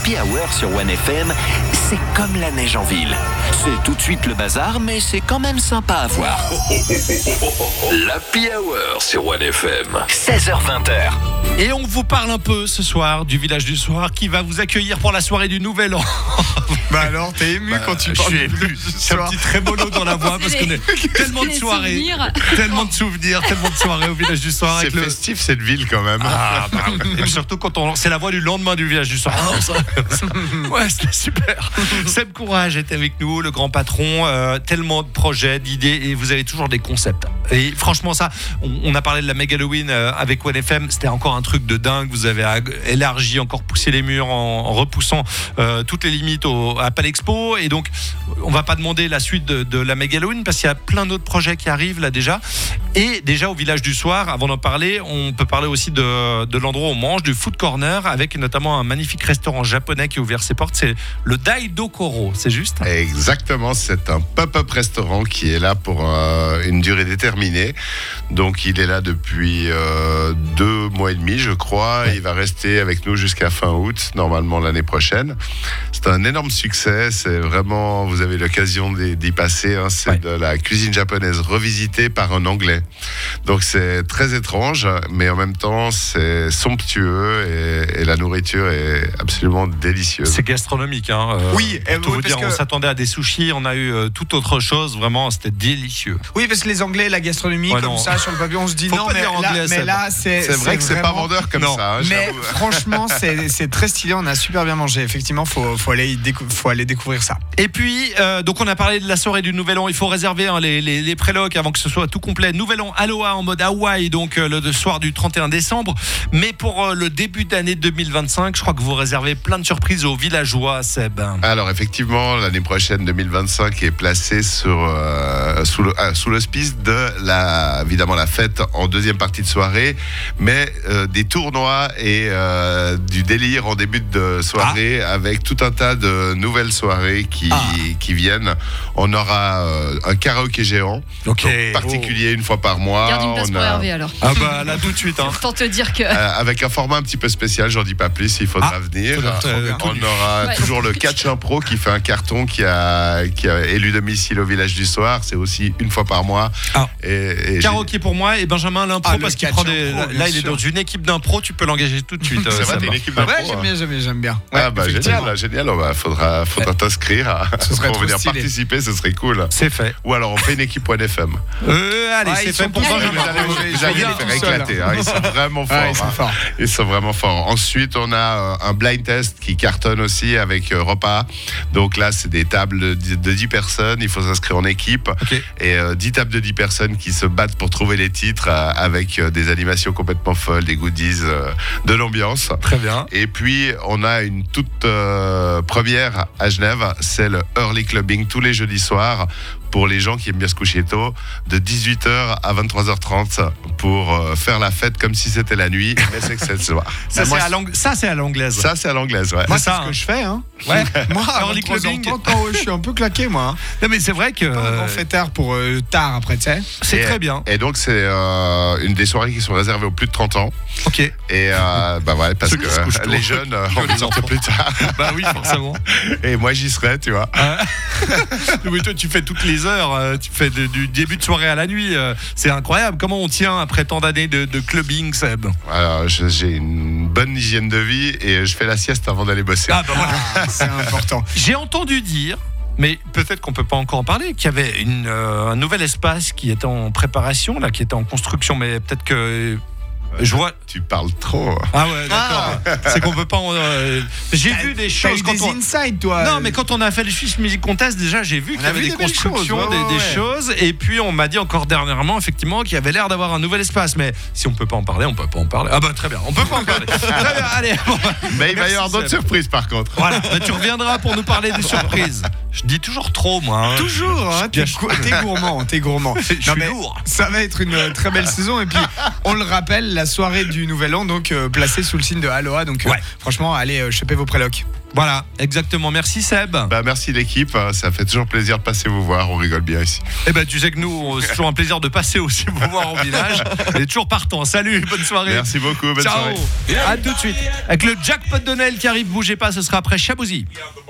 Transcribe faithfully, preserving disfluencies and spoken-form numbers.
l'Happy Hour sur One F M, c'est comme la neige en ville. C'est tout de suite le bazar, mais c'est quand même sympa à voir. L'Happy Hour sur One F M, seize heures vingt. Et on vous parle un peu ce soir du village du soir qui va vous accueillir pour la soirée du Nouvel An. Bah alors, t'es ému bah, quand tu parles du village du soir. C'est un petit trémolo dans la voix parce qu'on a tellement de soirées, tellement de souvenirs, tellement de soirées au village du soir. C'est avec festif le... cette ville quand même. Ah, bah, et surtout quand on c'est la voix du lendemain du village du soir. Ah, ça, ça, ouais, c'était super. Seb Courage est avec nous, le grand patron. Euh, tellement de projets, d'idées et vous avez toujours des concepts. Et franchement, ça, on, on a parlé de la Meg Halloween euh, avec One F M. C'était encore un truc de dingue. Vous avez élargi, encore poussé les murs en, en repoussant euh, toutes les limites au, à Palexpo. Et donc, on va pas demander la suite de, de la Meg Halloween parce qu'il y a plein d'autres projets qui arrivent là déjà. Et déjà au village du soir, avant d'en parler, on peut parler aussi de, de l'endroit où on mange, du Food Corner, avec notamment un magnifique restaurant japonais qui a ouvert ses portes. C'est le Daidokoro, c'est juste ? Exactement, c'est un pop-up restaurant qui est là pour euh, une durée déterminée. Donc il est là depuis euh, deux mois et demi, je crois. Ouais. Il va rester avec nous jusqu'à fin août, normalement l'année prochaine. C'est un énorme succès. C'est vraiment, vous avez l'occasion d'y, d'y passer. Hein. C'est ouais. de la cuisine japonaise revisitée par un Anglais. Donc c'est très étrange, mais en même temps c'est somptueux et, et la nourriture est absolument délicieuse. C'est gastronomique, hein. Euh, oui, pour tout oui, vous dire, que... on s'attendait à des sushis, on a eu euh, toute autre chose. Vraiment, c'était délicieux. Oui, parce que les Anglais, la gastronomie, ouais, comme non. ça, sur le papier, on se dit Faut non, mais, anglais, là, mais là, c'est c'est vrai c'est que c'est vraiment... pas vendeur comme non. ça. Hein, mais franchement, c'est, c'est très stylé. On a super bien mangé. Effectivement, faut faut aller décou- faut aller découvrir ça. Et puis, euh, donc on a parlé de la soirée du Nouvel An. Il faut réserver hein, les les, les prélocs avant que ce soit tout complet. Nouvel An Aloha en mode Hawaï, donc euh, le soir du trente et un décembre. Mais pour euh, le début d'année deux mille vingt-cinq, je crois que vous réservez plein de surprises aux villageois, Seb. Alors effectivement, l'année prochaine deux mille vingt-cinq est placée sur euh, sous le euh, sous l'auspice de la évidemment la fête en deuxième partie de soirée, mais euh, des tournois et euh, du délire en début de soirée ah. avec tout un tas de nouvelles soirées qui ah. qui viennent. On aura euh, un karaoké géant, okay. donc, particulier oh. une fois par mois. Garde une place on pour a... Hervé alors. Ah bah là tout de suite. Hein. Autant te dire que. Euh, avec un format un petit peu spécial, j'en dis pas plus, il faudra ah. venir. Euh, on aura ouais. toujours le catch impro qui fait un carton qui a qui a élu domicile au village du soir. C'est aussi une fois par mois. Ah. Et, et karaoké pour moi et Benjamin l'impro ah, parce qu'il prend des. Impro, là, il est dans une équipe d'impro. Tu peux l'engager tout de suite. C'est vrai, t'es une équipe d'impro. Ouais, j'aime bien, j'aime bien, j'aime bien. Ouais, ah bah génial, génial. Oh, bah, faudra, faudra ouais. t'inscrire ce serait pour venir stylé. participer. Ce serait cool. C'est fait. Ou alors on fait une équipe One F M. Euh, allez, ouais, c'est fait pour Benjamin. Vous allez les faire éclater. Hein. Ils sont vraiment forts. Ouais, ils sont forts. Hein. Ils sont vraiment forts. Ensuite, on a un blind test qui cartonne aussi avec euh, repas. Donc là, c'est des tables de, de dix personnes. Il faut s'inscrire en équipe. Okay. Et euh, dix tables de dix personnes qui se battent pour trouver les titres euh, avec euh, des animations complètement folles, des goodies, euh, de l'ambiance. Très bien. Et puis, on a une toute euh, première à Genève. C'est le Early Clubbing tous les jeudis soirs. Pour les gens qui aiment bien se coucher tôt, de dix-huit heures à vingt-trois heures trente pour euh, faire la fête comme si c'était la nuit, mais c'est que c'est le soir. Ça, moi, c'est à l'ang... ça, c'est à l'anglaise. Ça, c'est à l'anglaise, ouais. Moi, c'est c'est ça, ce hein. que je fais, hein. Ouais. Moi, à Early clubbing. oh, je suis un peu claqué, moi. Hein. Non, mais c'est vrai que. On fait tard pour euh, tard après, tu sais. C'est et, très bien. Et donc, c'est euh, une des soirées qui sont réservées aux plus de trente ans. Ok. Et euh, bah ouais, parce Ceux que euh, les jeunes euh, ont envie de sortir plus tard. Bah oui, forcément. Et moi, j'y serai, tu vois. Euh... mais toi, tu fais toutes les heures. Tu fais de, du début de soirée à la nuit. C'est incroyable. Comment on tient après tant d'années de, de clubbing, Seb ? Alors, je, j'ai une bonne hygiène de vie et je fais la sieste avant d'aller bosser. Ah, bah voilà. Ah, c'est important. J'ai entendu dire, mais peut-être qu'on peut pas encore en parler, qu'il y avait une, euh, un nouvel espace qui était en préparation, là, qui était en construction, mais peut-être que. Je vois. Tu parles trop. Ah ouais, d'accord. Ah. C'est qu'on peut pas. En, euh... J'ai t'as, vu des t'as choses. Eu quand des on... inside, toi. Non, mais quand on a fait le Swiss Music Contest, déjà, j'ai vu on qu'il y avait des, des constructions, choses, ouais, des, ouais. des choses. Et puis, on m'a dit encore dernièrement, effectivement, qu'il y avait l'air d'avoir un nouvel espace. Mais si on peut pas en parler, on peut pas en parler. Ah bah très bien, on peut pas en parler. Très bien, allez. Bon, mais il va y avoir d'autres surprises, par contre. Voilà. Bah, tu reviendras pour nous parler des surprises. Je dis toujours trop, moi. Hein. Toujours, hein, t'es, Je- gou- t'es gourmand, t'es gourmand. Je suis Non, mais lourd. ça va être une euh, très belle saison et puis on le rappelle, la soirée du Nouvel An donc euh, placée sous le signe de Aloha, donc euh, Ouais. franchement allez euh, choper vos prélocs. Voilà, exactement. Merci Seb. Bah, merci l'équipe, ça fait toujours plaisir de passer vous voir, on rigole bien ici. Eh ben, tu sais que nous, c'est toujours un plaisir de passer aussi vous voir au village. On est toujours partant. Salut, bonne soirée. Merci beaucoup, bonne Ciao. soirée. À tout de suite. Avec le jackpot de Noël qui arrive, bougez pas, ce sera après Chabouzy.